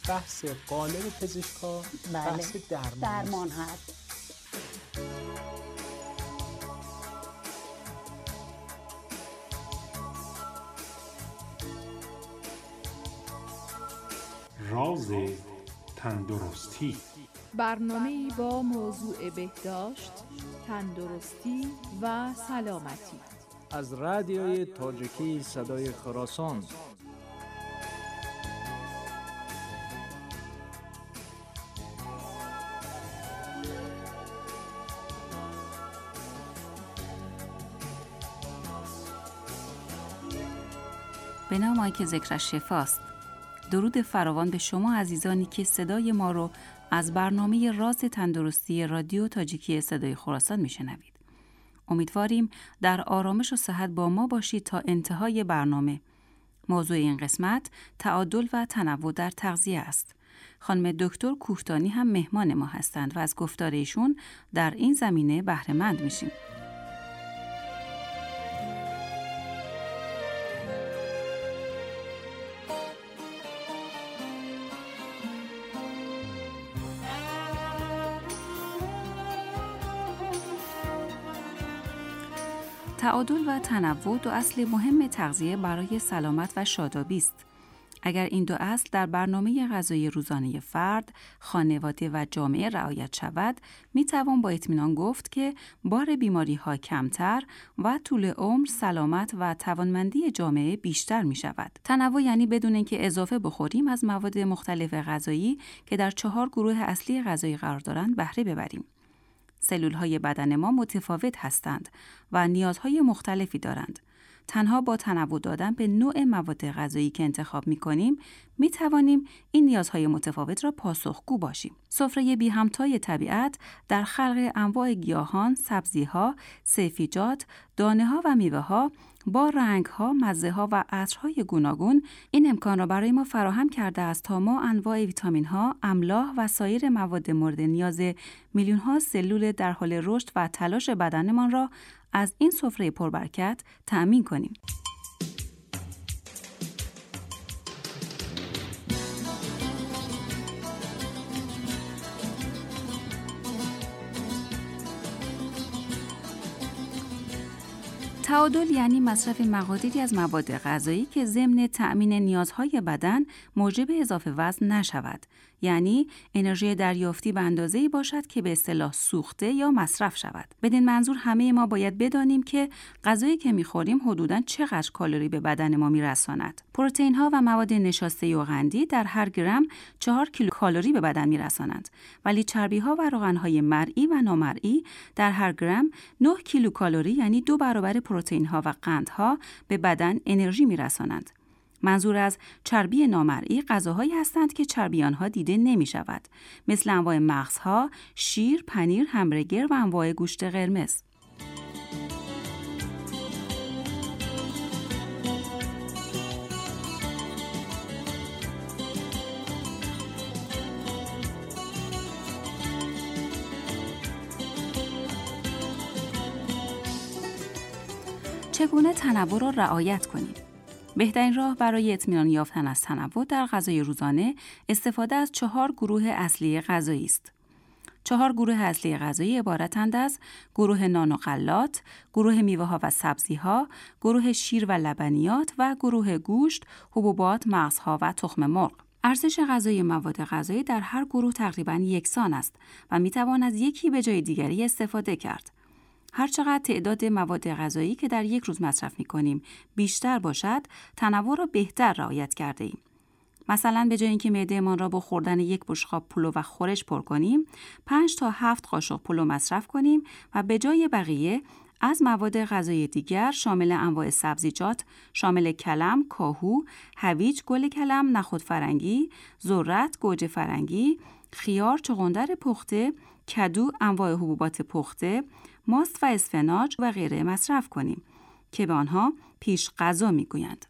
بحث قالب پزشکا بحث درمان هست. راز تندرستی، برنامه‌ای با موضوع بهداشت، تندرستی و سلامتی از رادیوی تاجیکی صدای خراسان. به نام که ذکرش شفاست. درود فراوان به شما عزیزانی که صدای ما رو از برنامه راز تندرستی رادیو تاجیکی صدای خراسان میشنوید. امیدواریم در آرامش و صحت با ما باشید تا انتهای برنامه. موضوع این قسمت تعادل و تنوع در تغذیه است. خانم دکتر کوهتانی هم مهمان ما هستند و از گفتار ایشون در این زمینه بهره مند میشیم. تعادل و تنوع دو اصل مهم تغذیه برای سلامت و شادابی است. اگر این دو اصل در برنامه غذایی روزانه فرد، خانواده و جامعه رعایت شود، می توان با اطمینان گفت که بار بیماری‌ها کمتر و طول عمر، سلامت و توانمندی جامعه بیشتر می شود. تنوع یعنی بدون اینکه اضافه بخوریم از مواد مختلف غذایی که در 4 گروه اصلی غذایی قرار دارند بهره ببریم. سلول‌های بدن ما متفاوت هستند و نیازهای مختلفی دارند. تنها با تنوع دادن به نوع مواد غذایی که انتخاب می‌کنیم، می‌توانیم این نیازهای متفاوت را پاسخگو باشیم. سفره بی همتای طبیعت در خلق انواع گیاهان، سبزی‌ها، سبزیجات، دانه‌ها و میوه‌ها با رنگ‌ها، مزه‌ها و عطرهای گوناگون این امکان را برای ما فراهم کرده است تا ما انواع ویتامین‌ها، املاح و سایر مواد مورد نیاز میلیون‌ها سلول در حال رشد و تلاش بدنمان را از این سفره پربرکت تأمین کنیم. تعادل یعنی مصرف مقادیری از مواد غذایی که ضمن تأمین نیازهای بدن موجب اضافه وزن نشود، یعنی انرژی دریافتی به اندازه‌ای باشد که به اصطلاح سوخته یا مصرف شود. بدین منظور همه ما باید بدانیم که غذایی که می‌خوریم حدوداً چقدر کالری به بدن ما می‌رساند. پروتئین‌ها و مواد نشاسته و قندی در هر گرم 4 کیلوکالری به بدن می‌رسانند، ولی چربی‌ها و روغن‌های مرئی و نامرئی در هر گرم 9 کیلوکالری یعنی 2 برابر پروتئین‌ها و قندها به بدن انرژی می‌رسانند. منظور از چربی نامرئی غذاهایی هستند که چربی آنها دیده نمی‌شود، مثل انواع مغزها، شیر، پنیر، همبرگر و انواع گوشت قرمز. چگونه تنوع را رعایت کنیم؟ بهترین راه برای اطمینان یافتن از تنوع در غذای روزانه استفاده از 4 گروه اصلی غذایی است. 4 گروه اصلی غذایی عبارتند از گروه نان و غلات، گروه میوه‌ها و سبزی‌ها، گروه شیر و لبنیات و گروه گوشت، حبوبات، مغزها و تخم مرغ. ارزش غذایی مواد غذایی در هر گروه تقریباً یکسان است و می‌توان از یکی به جای دیگری استفاده کرد. هرچقدر تعداد مواد غذایی که در یک روز مصرف می‌کنیم بیشتر باشد، تنوع را بهتر رعایت کرده ایم. مثلا به جای اینکه معده‌مان را با خوردن 1 بشقاب پلو و خورش پر کنیم، 5 تا 7 قاشق پلو مصرف کنیم و به جای بقیه از مواد غذایی دیگر شامل انواع سبزیجات، شامل کلم، کاهو، هویج، گل کلم، نخود فرنگی، ذرت، گوجه فرنگی، خیار، چغندر پخته، کدو، انواع حبوبات پخته، ماست و اسفناج و غیره مصرف کنیم که به آنها پیش غذا میگویند.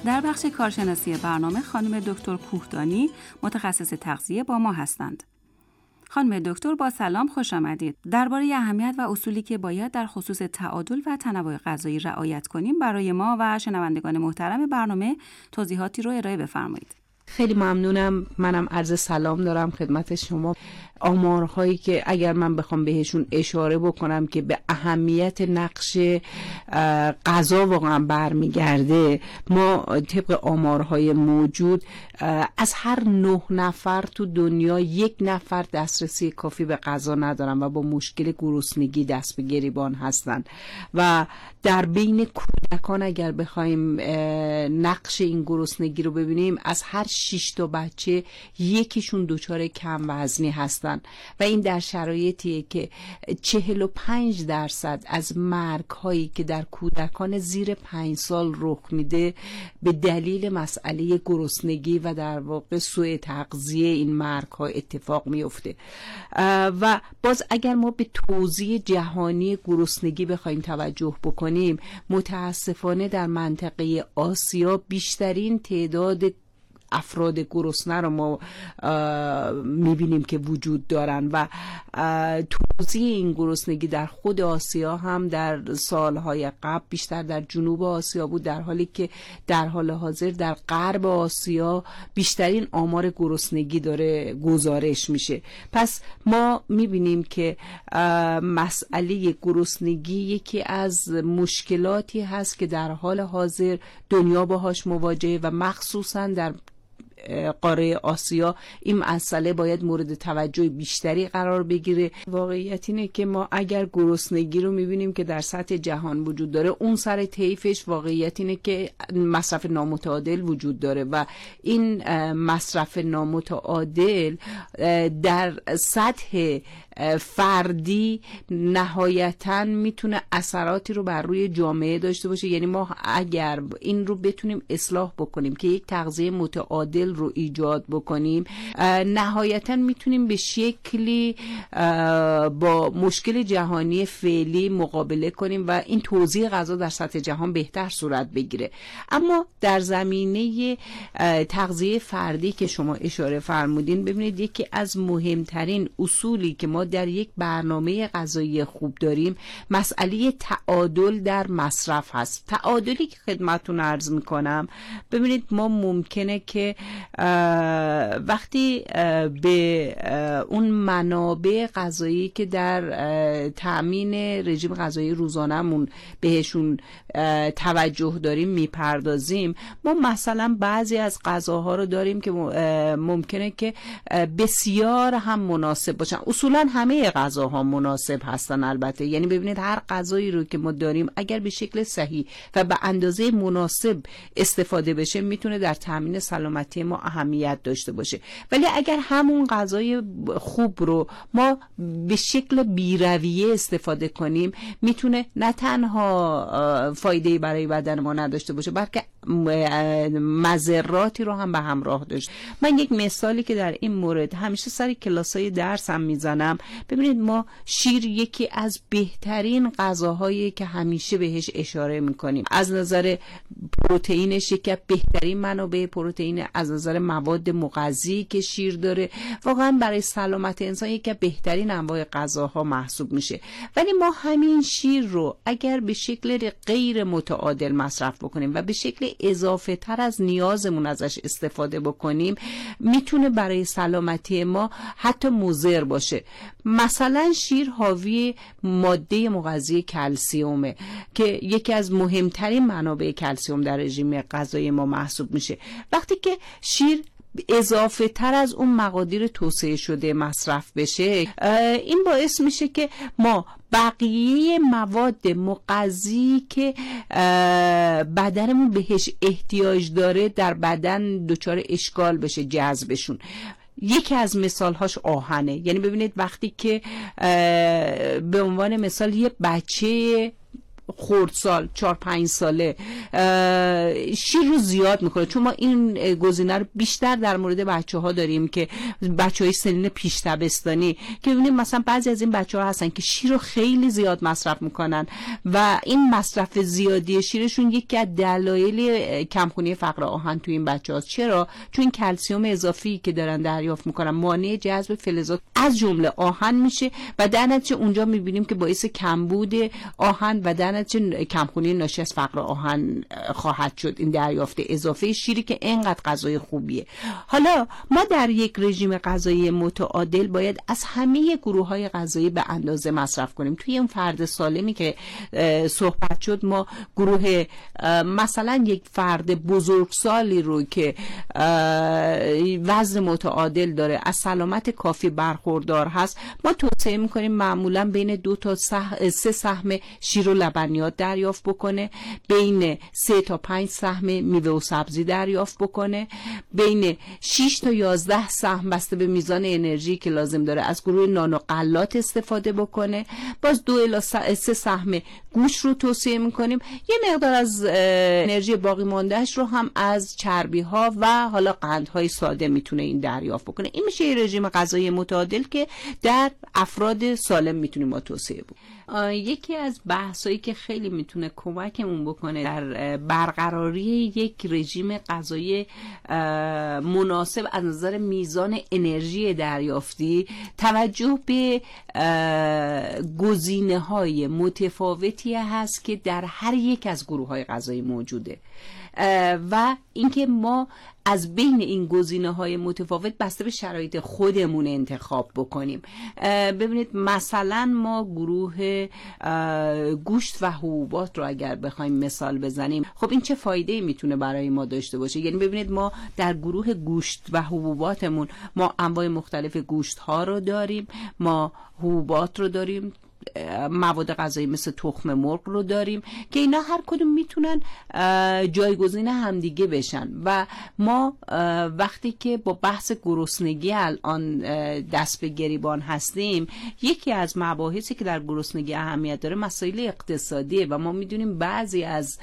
در بخش کارشناسی برنامه خانم دکتر کوهدانی متخصص تغذیه با ما هستند. خانم دکتر با سلام، خوش آمدید. درباره اهمیت و اصولی که باید در خصوص تعادل و تنوع غذایی رعایت کنیم برای ما و شنوندگان محترم برنامه توضیحاتی رو ارائه بفرمایید. خیلی ممنونم. منم عرض سلام دارم خدمت شما. آمارهایی که اگر من بخوام بهشون اشاره بکنم که به اهمیت نقش غذا واقعا برمیگرده، ما طبق آمارهای موجود از هر 9 نفر تو دنیا 1 نفر دسترسی کافی به غذا ندارن و با مشکل گرسنگی دست به گریبان هستن و در بین کودکان اگر بخوایم نقش این گرسنگی رو ببینیم، از هر 6 تا بچه یکیشون دچار کم وزنی هستن و این در شرایطیه که 45% از مرگ هایی که در کودکان زیر 5 سال رخ میده به دلیل مسئله گرسنگی و در واقع سوء تغذیه این مرگ ها اتفاق میفته. و باز اگر ما به توزیع جهانی گرسنگی بخوایم توجه بکنیم، متاسفانه در منطقه آسیا بیشترین تعداد افراد گرسنه رو ما میبینیم که وجود دارن و توزیع این گرسنگی در خود آسیا هم در سالهای قبل بیشتر در جنوب آسیا بود، در حالی که در حال حاضر در غرب آسیا بیشترین آمار گرسنگی داره گزارش میشه. پس ما میبینیم که مسئله گرسنگی یکی از مشکلاتی هست که در حال حاضر دنیا باهاش مواجهه و مخصوصا در قاره آسیا این مسئله باید مورد توجه بیشتری قرار بگیره. واقعیت اینه که ما اگر گرسنگی رو میبینیم که در سطح جهان وجود داره، اون سر طیفش واقعیت اینه که مصرف نامتعادل وجود داره و این مصرف نامتعادل در سطح فردی نهایتاً میتونه اثراتی رو بر روی جامعه داشته باشه. یعنی ما اگر این رو بتونیم اصلاح بکنیم که یک تغذیه متعادل رو ایجاد بکنیم، نهایتاً میتونیم به شکلی با مشکل جهانی فعلی مقابله کنیم و این توزیع غذا در سطح جهان بهتر صورت بگیره. اما در زمینه تغذیه فردی که شما اشاره فرمودین، ببینید یکی از مهمترین اصولی که ما در یک برنامه غذایی خوب داریم مسئله تعادل در مصرف هست. تعادلی که خدمتتون عرض میکنم، ببینید ما ممکنه که وقتی به اون منابع غذایی که در تأمین رژیم غذایی روزانمون بهشون توجه داریم میپردازیم، ما مثلا بعضی از غذاها رو داریم که ممکنه که بسیار هم مناسب باشن. اصولا همه غذاها مناسب هستن البته، یعنی ببینید هر غذایی رو که ما داریم اگر به شکل صحیح و به اندازه مناسب استفاده بشه میتونه در تامین سلامتی ما اهمیت داشته باشه. ولی اگر همون غذای خوب رو ما به شکل بی‌رویه استفاده کنیم، میتونه نه تنها فایده‌ای برای بدن ما نداشته باشه بلکه مضراتی رو هم به همراه داشت. من یک مثالی که در این مورد همیشه سر کلاسای درسم میزنم، ببینید ما شیر یکی از بهترین غذاهایی که همیشه بهش اشاره میکنیم. از نظر پروتئینش یکی از بهترین منابع پروتئین، از نظر مواد مغذی که شیر داره واقعا برای سلامت انسان یکی از بهترین انواع غذاها محسوب میشه. ولی ما همین شیر رو اگر به شکل غیر متعادل مصرف بکنیم و به شکل اضافه تر از نیازمون ازش استفاده بکنیم، میتونه برای سلامتی ما حتی مضر باشه. مثلا شیر حاوی ماده مغذی کلسیومه که یکی از مهمترین منابع کلسیوم در رژیم غذایی ما محسوب میشه. وقتی که شیر اضافه تر از اون مقادیر توصیه شده مصرف بشه، این باعث میشه که ما بقیه مواد مغذی که بدنمون بهش احتیاج داره در بدن دچار اشکال بشه، جذبشون. یکی از مثالهاش آهنه. یعنی ببینید وقتی که به عنوان مثال یه بچه خردسال 4-5 ساله شیر رو زیاد میکنه، چون ما این گزینه رو بیشتر در مورد بچه‌ها داریم که بچه‌های سنین پیش دبستانی که ببینیم مثلا بعضی از این بچه‌ها هستن که شیر رو خیلی زیاد مصرف میکنن و این مصرف زیادی شیرشون یکی از دلایل کمخونی فقر آهن تو این بچه‌هاست. چرا؟ چون کلسیم اضافی که دارن دریافت میکنن مانع جذب فلزات از جمله آهن میشه و در نتیجه اونجا میبینیم که باعث کمبود آهن و در نتیجه کمخونی ناشی از فقر آهن خواهد شد این دریافت اضافه شیری که اینقدر غذای خوبیه. حالا ما در یک رژیم غذایی متعادل باید از همه گروه‌های غذایی به اندازه مصرف کنیم. توی اون فرد سالمی که صحبت شد ما گروه مثلا یک فرد بزرگسالی رو که وزن متعادل داره از سلامت کافی برخوردار هست ما توصیه میکنیم معمولا بین 2 تا 3 سهم شیر و لبنیات دریافت بکنه، بین 3 تا 5 سهم میوه و سبزی دریافت بکنه، بین 6 تا 11 سهم بسته به میزان انرژی که لازم داره از گروه نان و غلات استفاده بکنه، باز 2 الی 3 سهم گوشت رو توصیه میکنیم، یه مقدار از انرژی باقی ماندهش رو هم از چربی ها و حالا قندهای ساده میتونه این دریافت بکنه. این میشه یه رژیم غذایی متعادل که در افراد سالم میتونیم ما توصیه بکنیم. یکی از بحثایی که خیلی میتونه کمکمون بکنه در برقراری یک رژیم غذایی مناسب از نظر میزان انرژی دریافتی توجه به گزینه‌های متفاوتی هست که در هر یک از گروه‌های غذایی موجوده و اینکه ما از بین این گزینه‌های متفاوت بسته به شرایط خودمون انتخاب بکنیم. ببینید مثلا ما گروه گوشت و حبوبات رو اگر بخوایم مثال بزنیم، خب این چه فایده‌ای میتونه برای ما داشته باشه؟ یعنی ببینید ما در گروه گوشت و حبوباتمون ما انواع مختلف گوشت‌ها رو داریم، ما حبوبات رو داریم، مواد غذایی مثل تخم مرغ رو داریم که اینا هر کدوم میتونن جایگزین همدیگه بشن و ما وقتی که با بحث گرسنگی الان دست به گریبان هستیم، یکی از مباحثی که در گرسنگی اهمیت داره مسائل اقتصادیه و ما میدونیم بعضی از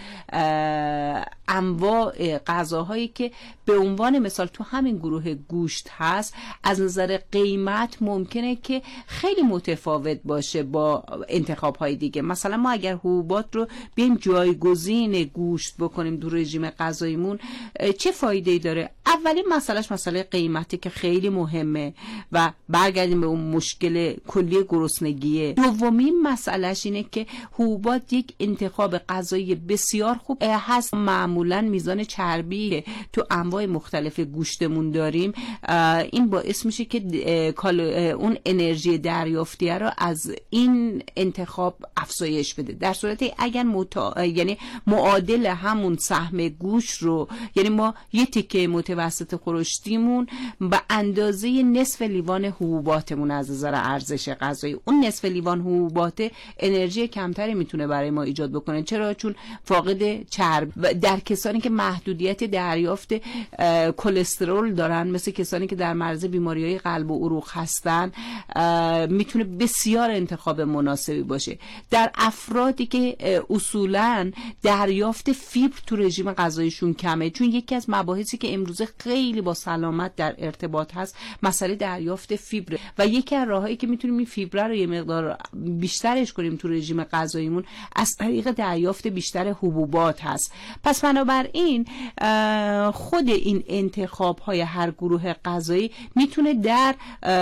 انواع غذاهایی که به عنوان مثال تو همین گروه گوشت هست از نظر قیمت ممکنه که خیلی متفاوت باشه با انتخاب‌های دیگه. مثلا ما اگر حبوبات رو بیایم جایگزین گوشت بکنیم در رژیم غذاییمون چه فایده‌ای داره؟ اولین مسئلهش مسئله قیمتی که خیلی مهمه و برگردیم به اون مشکل کلی گرسنگیه. دومین مسئلهش اینه که حبوبات یک انتخاب غذایی بسیار خوب هست. معمولا میزان چربی تو انواع مختلف گوشتمون داریم، این باعث میشه که اون انرژی دریافتی رو از این انتخاب افزایش بده. در صورتی اگر یعنی معادل همون سهم گوشت رو، یعنی ما یه تیکه متوسط خورشتیمون به اندازه نصف لیوان حبوباتمون از نظر ارزش غذایی، اون نصف لیوان حبوبات انرژی کمتری میتونه برای ما ایجاد بکنه. چرا؟ چون فاقد چرب. در کسانی که محدودیت دریافت کلسترول دارن، مثل کسانی که در معرض بیماری‌های قلب و عروق هستن، میتونه بسیار انتخاب مناسبی باشه. در افرادی که اصولاً دریافت فیبر تو رژیم غذاییشون کمه، چون یکی از مباحثی که امروزه خیلی با سلامت در ارتباط هست مسئله دریافت فیبر و یکی از راهایی که میتونیم این فیبر رو یه مقدار بیشترش کنیم تو رژیم غذاییمون از طریق دریافت بیشتر حبوبات هست. پس بنابراین خود این انتخاب های هر گروه غذایی میتونه در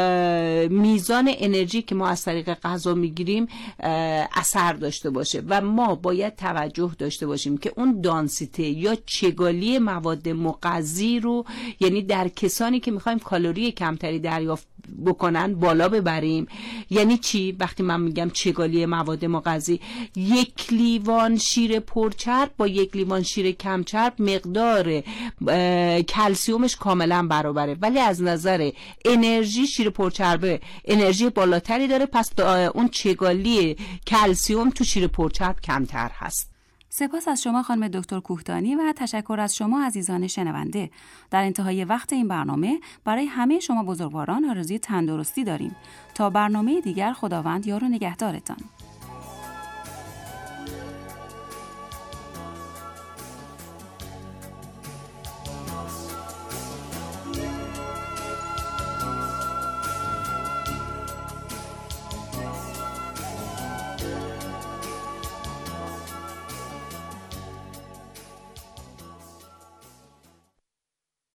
میزان انرژی که ما از طریق غذا میگیریم اثر داشته باشه و ما باید توجه داشته باشیم که اون دانسیته یا چگالی مواد مغذی رو، یعنی در کسانی که میخوایم کالری کمتری دریافت بکنن بالا ببریم. یعنی چی؟ وقتی من میگم چگالی مواد مغذی، 1 لیوان شیر پرچرب با 1 لیوان شیر کم چرب مقدار کلسیومش کاملا برابره، ولی از نظر انرژی شیر پرچرب انرژی بالاتری داره، پس اون چگالی کلسیوم تو شیر پرچرب کمتر هست. سپاس از شما خانم دکتر کوهتانی و تشکر از شما عزیزان شنونده. در انتهای وقت این برنامه برای همه شما بزرگواران آرزوی تندرستی داریم. تا برنامه دیگر خداوند یار و نگهدارتان.